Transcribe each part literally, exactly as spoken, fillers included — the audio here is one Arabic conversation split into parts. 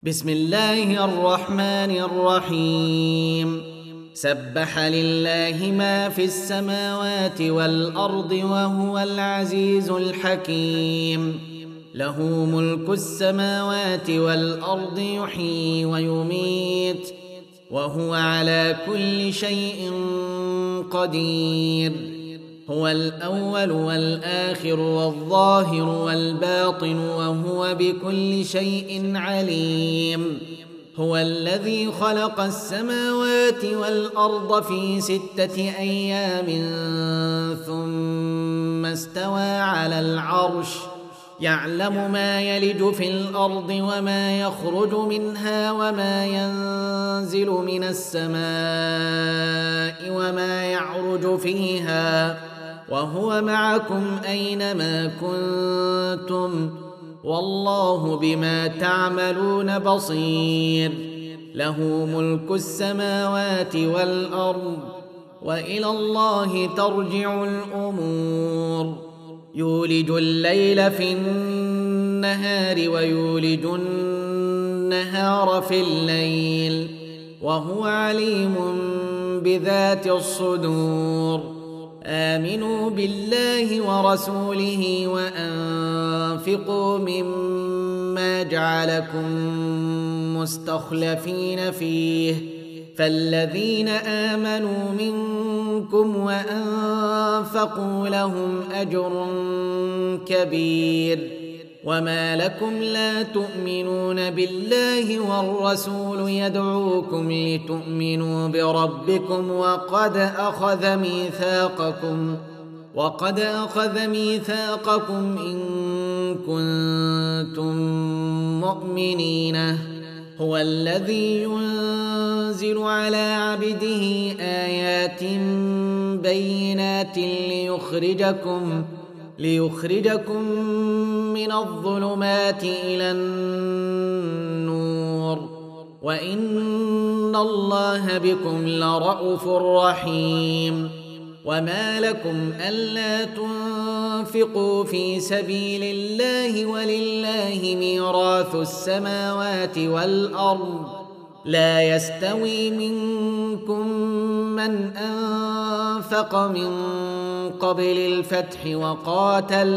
بسم الله الرحمن الرحيم سبح لله ما في السماوات والأرض وهو العزيز الحكيم له ملك السماوات والأرض يحيي ويميت وهو على كل شيء قدير هو الأول والآخر والظاهر والباطن وهو بكل شيء عليم هو الذي خلق السماوات والأرض في ستة أيام ثم استوى على العرش يعلم ما يلج في الأرض وما يخرج منها وما ينزل من السماء وما يعرج فيها وهو معكم أينما كنتم والله بما تعملون بصير له ملك السماوات والأرض وإلى الله ترجع الأمور يولج الليل في النهار ويولج النهار في الليل وهو عليم بذات الصدور آمنوا بالله ورسوله وأنفقوا مما جعلكم مستخلفين فيه فالذين آمنوا منكم وأنفقوا لهم أجر كبير وما لكم لا تؤمنون بالله والرسول يدعوكم لتؤمنوا بربكم وقد أخذ ميثاقكم وقد أخذ ميثاقكم إن كنتم مؤمنين هو الذي ينزل على عبده آيات بينات ليخرجكم ليخرجكم من الظلمات إلى النور وإن الله بكم لرءوف رحيم وما لكم ألا تنفقوا في سبيل الله ولله ميراث السماوات والأرض لا يستوي منكم من أنفق من قبل الفتح وقاتل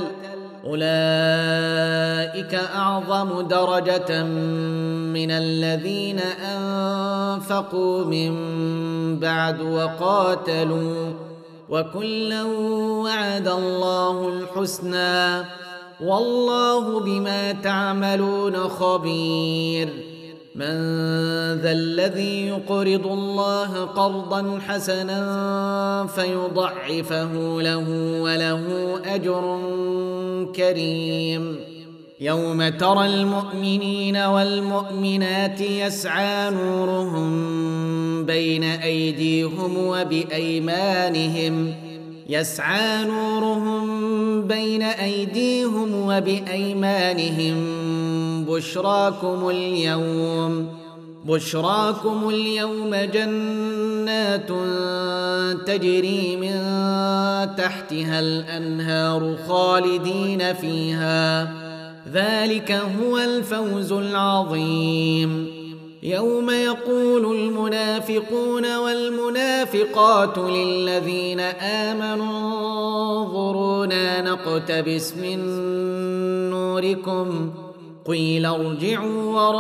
أولئك أعظم درجة من الذين أنفقوا من بعد وقاتلوا وكلا وعد الله الحسنى والله بما تعملون خبير من ذا الذي يقرض الله قرضا حسنا فيضعفه له وله أجر كريم يوم ترى المؤمنين والمؤمنات يسعى نورهم بين أيديهم وبأيمانهم يسعى نورهم بين أيديهم وبأيمانهم بشراكم اليوم بشراكم اليوم جنات تجري من تحتها الأنهار خالدين فيها ذلك هو الفوز العظيم يوم يقول المنافقون والمنافقات للذين آمنوا انظرونا نقتبس من نوركم قيل ارجعوا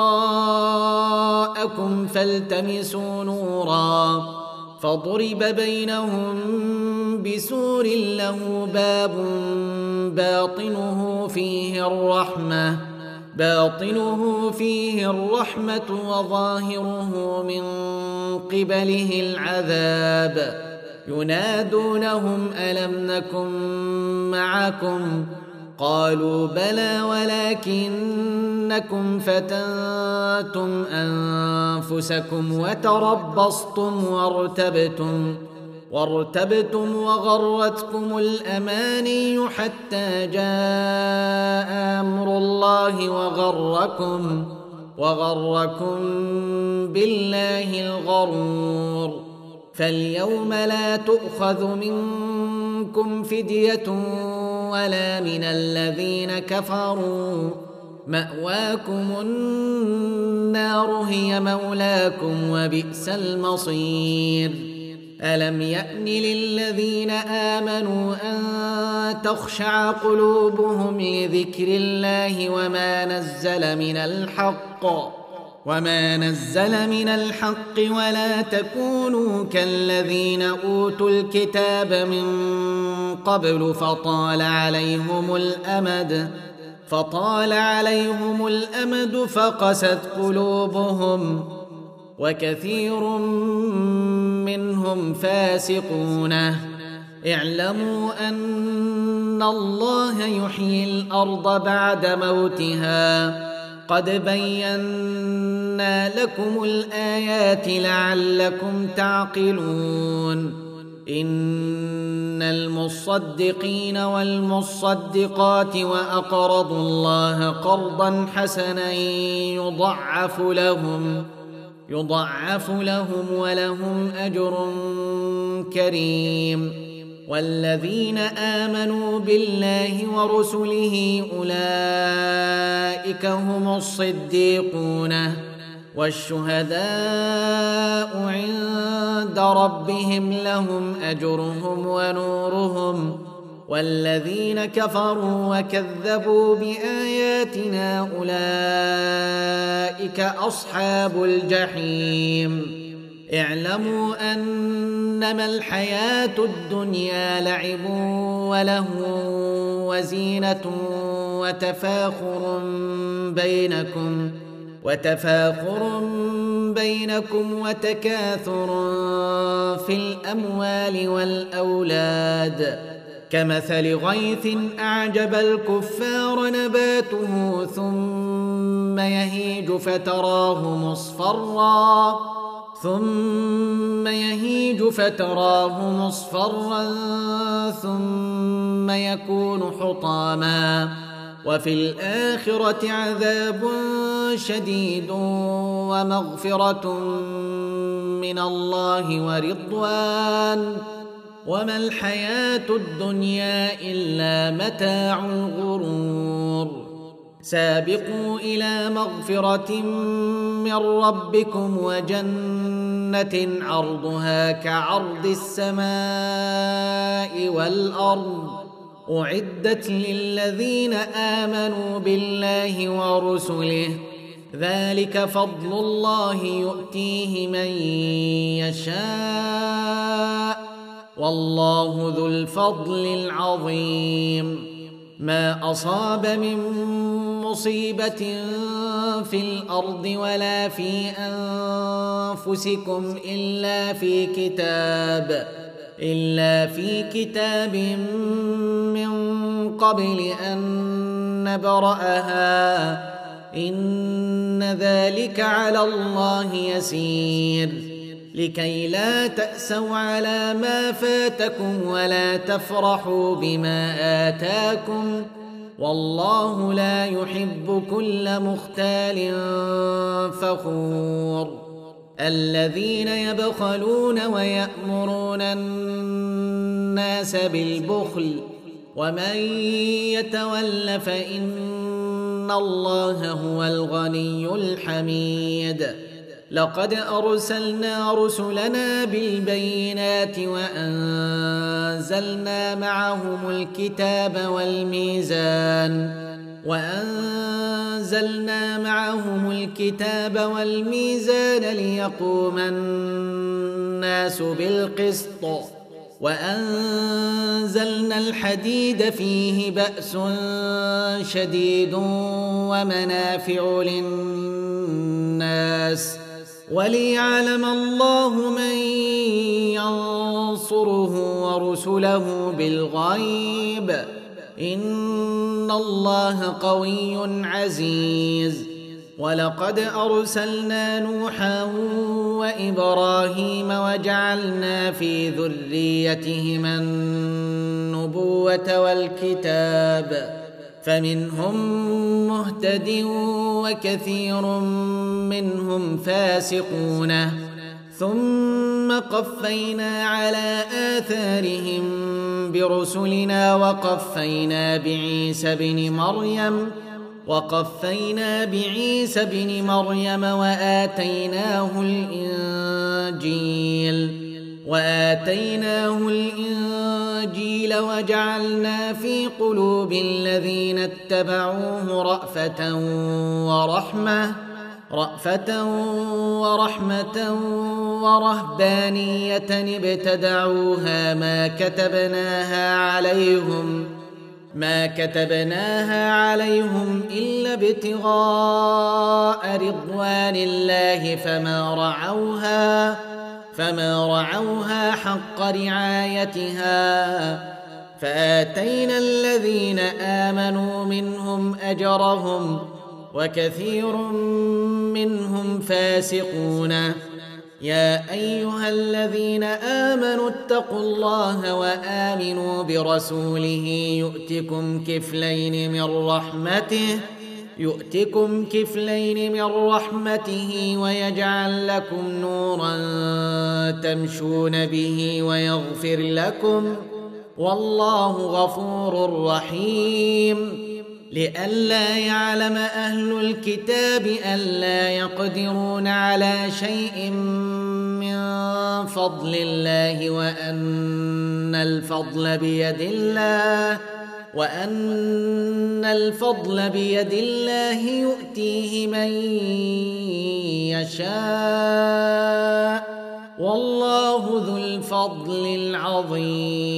وراءكم فالتمسوا نورا فضرب بينهم بسور له باب باطنه فيه الرحمة باطنه فيه الرحمة وظاهره من قبله العذاب ينادونهم ألم نكن معكم قالوا بلى ولكنكم فتنتم أنفسكم وتربصتم وارتبتم وارتبتم وغرتكم الأماني حتى جاء أمر الله وغركم وغركم بالله الغرور فاليوم لا تؤخذ منكم فدية ولا من الذين كفروا مأواكم النار النار هي مولاكم وبئس المصير ألم يأن للذين آمنوا أن تخشع قلوبهم لذكر الله وما نزل من الحق وما نزل من الحق ولا تكونوا كالذين أوتوا الكتاب من قبل فطال عليهم الأمد فطال عليهم الأمد فقست قلوبهم وكثير منهم فاسقون اعلموا أن الله يحيي الأرض بعد موتها قد بينا لكم الآيات لعلكم تعقلون إن المصدقين والمصدقات وأقرضوا الله قرضا حسنا يضعف لهم يضعف لهم ولهم أجر كريم والذين آمنوا بالله ورسله أولئك هم الصديقون والشهداء عند ربهم لهم أجرهم ونورهم والذين كفروا وكذبوا بآياتنا أولئك أصحاب الجحيم اعلموا أنما الحياة الدنيا لعب ولهو وزينة وتفاخر بينكم وتفاخر بينكم وتكاثر في الأموال والأولاد كمثل غيث أعجب الكفار نباته ثم يهيج فتراه مصفرا ثم يهيج فتراه مصفرا ثم يكون حطاما وفي الآخرة عذاب شديد ومغفرة من الله ورضوان وما الحياة الدنيا إلا متاع الغرور سابقوا إلى مغفرة من ربكم وجنة عرضها كعرض السماء والأرض أعدت للذين آمنوا بالله ورسله ذلك فضل الله يؤتيه من يشاء والله ذو الفضل العظيم ما أصاب من مصيبة في الأرض ولا في أنفسكم إلا في كتاب إلا في كتاب من قبل أن نبرأها إن ذلك على الله يسير لكي لا تأسوا على ما فاتكم ولا تفرحوا بما آتاكم والله لا يحب كل مختال فخور الذين يبخلون ويأمرون الناس بالبخل ومن يتول فإن الله هو الغني الحميد لقد أرسلنا رسلنا بالبينات وأنزلنا معهم الكتاب والميزان وأنزلنا معهم الكتاب والميزان ليقوم الناس بالقسط وأنزلنا الحديد فيه بأس شديد ومنافع للناس وليعلم الله من ينصره ورسله بالغيب إن الله قوي عزيز ولقد أرسلنا نوحا وإبراهيم وجعلنا في ذريتهما النبوة والكتاب فمنهم مهتد وكثير منهم فاسقون ثم قفينا على آثارهم برسلنا وقفينا بعيسى ابن مريم وقفينا بعيسى بن مريم وآتيناه الإنجيل وآتيناه الإنجيل وجعلنا في قلوب الذين اتبعوه رأفة ورحمة رأفة ورحمة ورهبانية ابتدعوها ما كتبناها عليهم ما كتبناها عليهم إلا ابتغاء رضوان الله فما رعوها فما رعوها حق رعايتها فآتينا الذين آمنوا منهم أجرهم وكثير منهم فاسقون. يا أيها الذين آمنوا اتقوا الله وآمنوا برسوله يؤتكم كفلين من رحمته يؤتكم كفلين من رحمته ويجعل لكم نورا تمشون به ويغفر لكم والله غفور رحيم. لئلا يعلم أهل الكتاب ألا يقدرون على شيء من فضل الله وأن الفضل بيد الله وأن الفضل بيد الله يؤتيه من يشاء والله ذو الفضل العظيم.